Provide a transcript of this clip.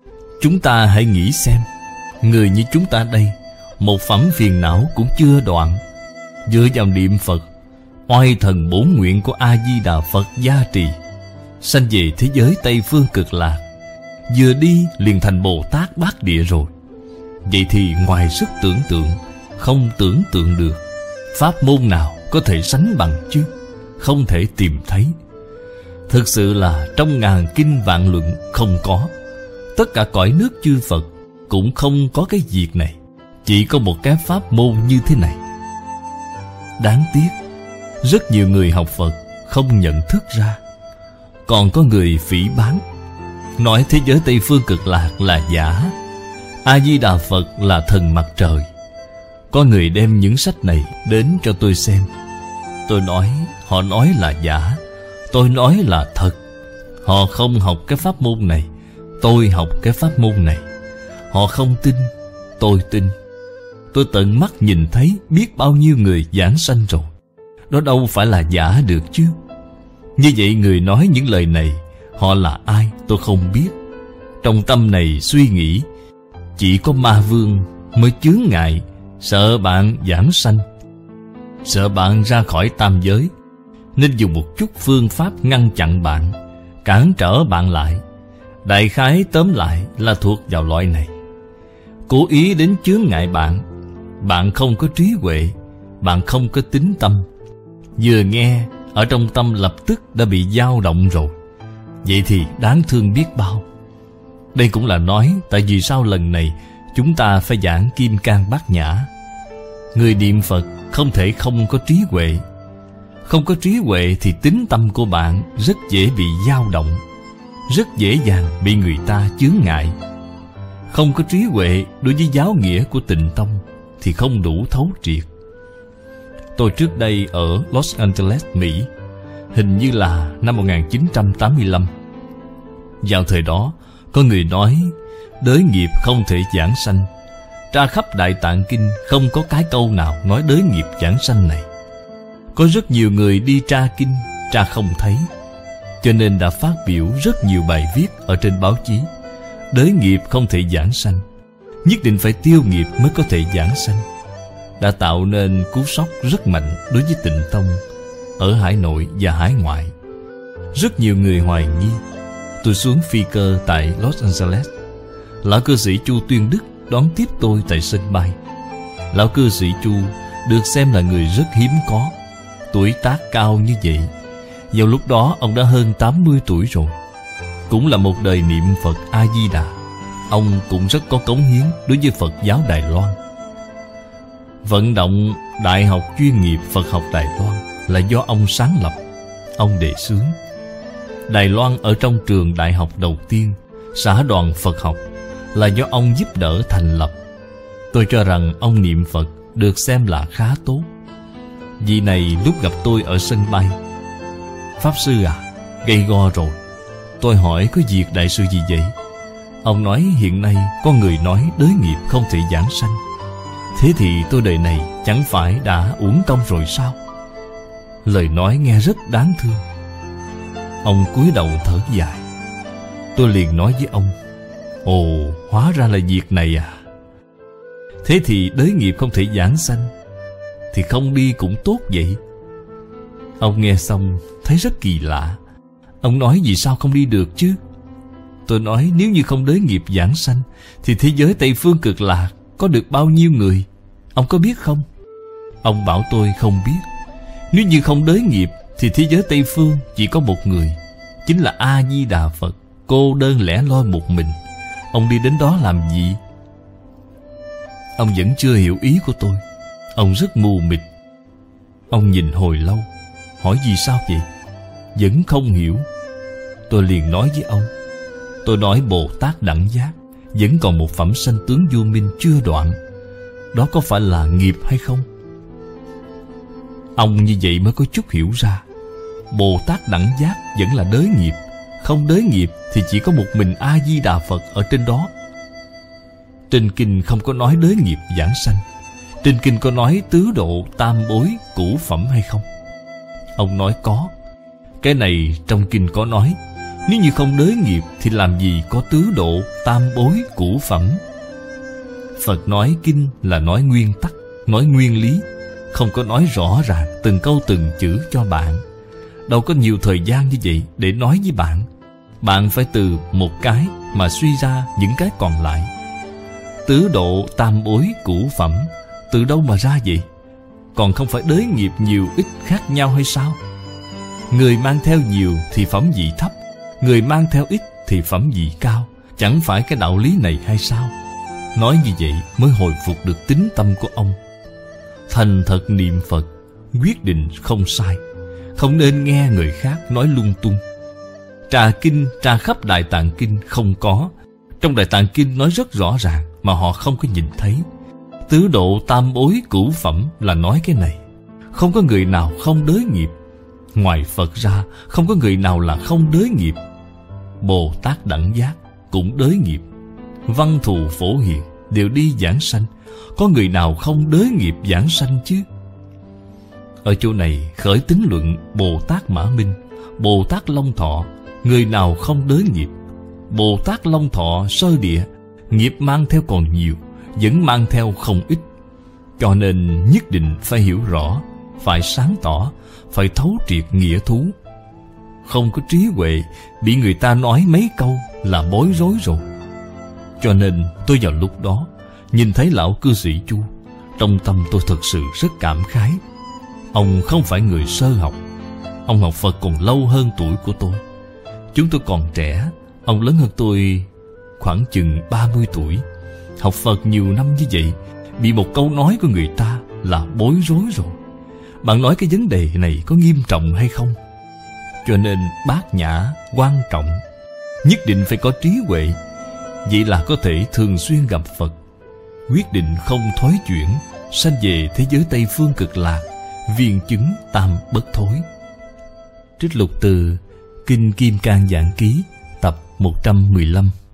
Chúng ta hãy nghĩ xem, người như chúng ta đây, một phẩm phiền não cũng chưa đoạn, dựa vào niệm Phật, oai thần bổn nguyện của A-di-đà Phật gia trì, sanh về thế giới Tây Phương Cực Lạc, vừa đi liền thành Bồ Tát Bát Địa rồi. Vậy thì ngoài sức tưởng tượng, không tưởng tượng được. Pháp môn nào có thể sánh bằng chứ? Không thể tìm thấy. Thực sự là trong ngàn kinh vạn luận không có. Tất cả cõi nước chư Phật cũng không có cái việc này. Chỉ có một cái pháp môn như thế này. Đáng tiếc, rất nhiều người học Phật không nhận thức ra. Còn có người phỉ báng, nói thế giới Tây Phương Cực Lạc là giả, A-di-đà Phật là thần mặt trời. Có người đem những sách này đến cho tôi xem. Tôi nói họ nói là giả, tôi nói là thật. Họ không học cái pháp môn này, tôi học cái pháp môn này. Họ không tin, tôi tin. Tôi tận mắt nhìn thấy biết bao nhiêu người giảng sanh rồi. Đó đâu phải là giả được chứ. Như vậy người nói những lời này, họ là ai tôi không biết. Trong tâm này suy nghĩ, chỉ có ma vương mới chướng ngại, sợ bạn giảng sanh, sợ bạn ra khỏi tam giới, nên dùng một chút phương pháp ngăn chặn bạn, cản trở bạn lại. Đại khái tóm lại là thuộc vào loại này. Cố ý đến chướng ngại bạn. Bạn không có trí huệ, bạn không có tín tâm. Vừa nghe, ở trong tâm lập tức đã bị dao động rồi. Vậy thì đáng thương biết bao. Đây cũng là nói tại vì sao lần này chúng ta phải giảng Kim Cang Bát Nhã. Người niệm Phật không thể không có trí huệ. Không có trí huệ thì tín tâm của bạn rất dễ bị dao động, rất dễ dàng bị người ta chướng ngại. Không có trí huệ đối với giáo nghĩa của Tịnh Tông thì không đủ thấu triệt. Tôi trước đây ở Los Angeles, Mỹ, hình như là năm 1985. Vào thời đó, có người nói đới nghiệp không thể giảng sanh. Tra khắp Đại Tạng Kinh không có cái câu nào nói đới nghiệp giảng sanh này. Có rất nhiều người đi tra kinh, tra không thấy, cho nên đã phát biểu rất nhiều bài viết ở trên báo chí. Đới nghiệp không thể giảng sanh, nhất định phải tiêu nghiệp mới có thể giảng sanh. Đã tạo nên cú sốc rất mạnh đối với Tịnh Tông ở hải nội và hải ngoại. Rất nhiều người hoài nghi. Tôi xuống phi cơ tại Los Angeles. Lão cư sĩ Chu Tuyên Đức đón tiếp tôi tại sân bay. Lão cư sĩ Chu được xem là người rất hiếm có, tuổi tác cao như vậy. Vào lúc đó ông đã hơn 80 tuổi rồi. Cũng là một đời niệm Phật A-di-đà. Ông cũng rất có cống hiến đối với Phật giáo Đài Loan. Vận động Đại học chuyên nghiệp Phật học Đài Loan là do ông sáng lập, ông đề xướng. Đài Loan ở trong trường đại học đầu tiên, xã đoàn Phật học, là do ông giúp đỡ thành lập. Tôi cho rằng ông niệm Phật được xem là khá tốt. Vị này lúc gặp tôi ở sân bay: Pháp sư à, gầy go rồi. Tôi hỏi có việc đại sự gì vậy? Ông nói hiện nay có người nói đới nghiệp không thể giảng sanh. Thế thì tôi đời này chẳng phải đã uổng công rồi sao? Lời nói nghe rất đáng thương. Ông cúi đầu thở dài. Tôi liền nói với ông: ồ, hóa ra là việc này à. Thế thì đới nghiệp không thể giảng sanh thì không đi cũng tốt vậy. Ông nghe xong thấy rất kỳ lạ. Ông nói vì sao không đi được chứ? Tôi nói nếu như không đới nghiệp giảng sanh thì thế giới Tây Phương Cực Lạc có được bao nhiêu người? Ông có biết không? Ông bảo tôi không biết. Nếu như không đới nghiệp thì thế giới Tây Phương chỉ có một người, chính là A-di-đà Phật, cô đơn lẻ loi một mình. Ông đi đến đó làm gì? Ông vẫn chưa hiểu ý của tôi. Ông rất mù mịt. Ông nhìn hồi lâu, hỏi vì sao vậy? Vẫn không hiểu. Tôi liền nói với ông. Tôi nói Bồ Tát Đẳng Giác vẫn còn một phẩm sanh tướng vô minh chưa đoạn. Đó có phải là nghiệp hay không? Ông như vậy mới có chút hiểu ra. Bồ Tát Đẳng Giác vẫn là đới nghiệp. Không đới nghiệp thì chỉ có một mình A-di-đà Phật ở trên đó. Trên kinh không có nói đới nghiệp giảng sanh. Trên kinh có nói tứ độ tam bối cửu phẩm hay không? Ông nói có. Cái này trong kinh có nói. Nếu như không đới nghiệp thì làm gì có tứ độ tam bối cửu phẩm. Phật nói kinh là nói nguyên tắc, nói nguyên lý, không có nói rõ ràng từng câu từng chữ cho bạn. Đâu có nhiều thời gian như vậy để nói với bạn. Bạn phải từ một cái mà suy ra những cái còn lại. Tứ độ tam bối cửu phẩm từ đâu mà ra vậy? Còn không phải đới nghiệp nhiều ít khác nhau hay sao? Người mang theo nhiều thì phẩm vị thấp, người mang theo ít thì phẩm vị cao. Chẳng phải cái đạo lý này hay sao? Nói như vậy mới hồi phục được tín tâm của ông. Thành thật niệm Phật, quyết định không sai. Không nên nghe người khác nói lung tung. Trà kinh, trà khắp Đại Tạng Kinh không có. Trong Đại Tạng Kinh nói rất rõ ràng mà họ không có nhìn thấy. Tứ độ tam bối cửu phẩm là nói cái này. Không có người nào không đới nghiệp. Ngoài Phật ra không có người nào là không đới nghiệp. Bồ Tát Đẳng Giác cũng đới nghiệp. Văn Thù Phổ Hiền đều đi giảng sanh. Có người nào không đới nghiệp giảng sanh chứ? Ở chỗ này khởi tín luận Bồ Tát Mã Minh, Bồ Tát Long Thọ, người nào không đới nghiệp. Bồ Tát Long Thọ sơ địa, nghiệp mang theo còn nhiều, vẫn mang theo không ít. Cho nên nhất định phải hiểu rõ, phải sáng tỏ, phải thấu triệt nghĩa thú. Không có trí huệ, bị người ta nói mấy câu là bối rối rồi. Cho nên tôi vào lúc đó nhìn thấy lão cư sĩ Chu, trong tâm tôi thật sự rất cảm khái. Ông không phải người sơ học. Ông học Phật còn lâu hơn tuổi của tôi. Chúng tôi còn trẻ. Ông lớn hơn tôi khoảng chừng 30 tuổi. Học Phật nhiều năm như vậy, bị một câu nói của người ta là bối rối rồi. Bạn nói cái vấn đề này có nghiêm trọng hay không? Cho nên bát nhã quan trọng. Nhất định phải có trí huệ. Vậy là có thể thường xuyên gặp Phật. Quyết định không thối chuyển, sanh về thế giới Tây Phương Cực Lạc, viên chứng tam bất thối. Trích lục từ Kinh Kim Cang Giảng Ký tập 115.